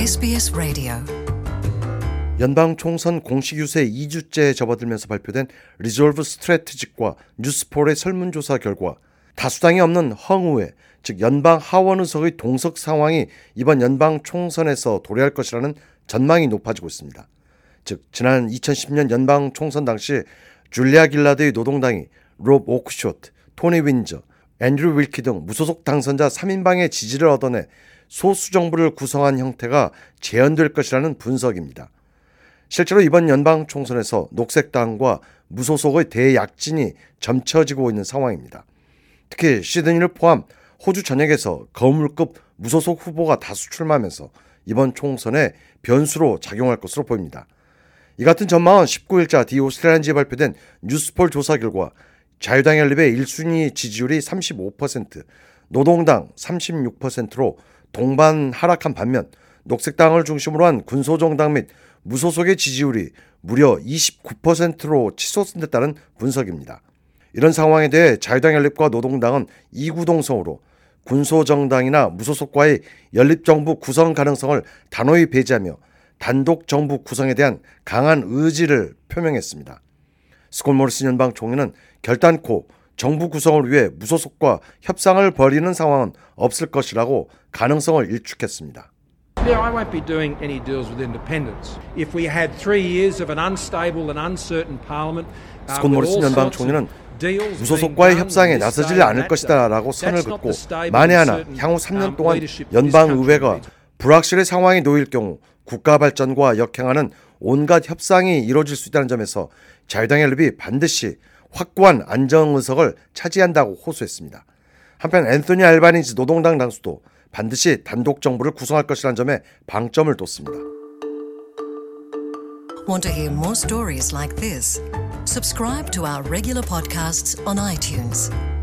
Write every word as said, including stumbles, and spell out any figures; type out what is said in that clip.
에스비에스 라디오 연방 총선 공식 유세 이 주째에 접어들면서 발표된 리졸브 스트래티직과 뉴스폴의 설문조사 결과 다수당이 없는 허응의회, 즉 연방 하원 의석의 동석 상황이 이번 연방 총선에서 도래할 것이라는 전망이 높아지고 있습니다. 즉 지난 이천십 년 연방 총선 당시 줄리아 길라드의 노동당이 롭 오크쇼트, 토니 윈저, 앤드류 윌키 등 무소속 당선자 삼 인방의 지지를 얻어내 소수 정부를 구성한 형태가 재현될 것이라는 분석입니다. 실제로 이번 연방 총선에서 녹색당과 무소속의 대약진이 점쳐지고 있는 상황입니다. 특히 시드니를 포함 호주 전역에서 거물급 무소속 후보가 다수 출마하면서 이번 총선에 변수로 작용할 것으로 보입니다. 이 같은 전망은 십구 일자 디 오스트레일리안지에 발표된 뉴스폴 조사 결과 자유당 연립의 일 순위 지지율이 삼십오 퍼센트, 노동당 삼십육 퍼센트로 동반 하락한 반면 녹색당을 중심으로 한 군소정당 및 무소속의 지지율이 무려 이십구 퍼센트로 치솟는다는 분석입니다. 이런 상황에 대해 자유당 연립과 노동당은 이구동성으로 군소정당이나 무소속과의 연립정부 구성 가능성을 단호히 배제하며 단독정부 구성에 대한 강한 의지를 표명했습니다. 스콧 모리슨 연방 총리는 결단코 정부 구성을 위해 무소속과 협상을 벌이는 상황은 없을 것이라고 가능성을 일축했습니다. Yeah, I won't be doing any deals with independents. If we had three years of an unstable and uncertain parliament, 스콧 모리슨 연방 총리는 무소속과의 협상에 나서지 않을 것이다 라고 선을 긋고 만에 하나 향후 삼 년 동안 연방의회가 불확실의 상황에 놓일 경우 국가 발전과 역행하는 온갖 협상이 이루어질 수 있다는 점에서 자유당 연립이 반드시 확고한 안정의석을 차지한다고 호소했습니다. 한편 앤토니 알바니지 노동당 당수도 반드시 단독 정부를 구성할 것이라는 점에 방점을 뒀습니다. Want to hear more stories like this? Subscribe to our regular podcasts on iTunes.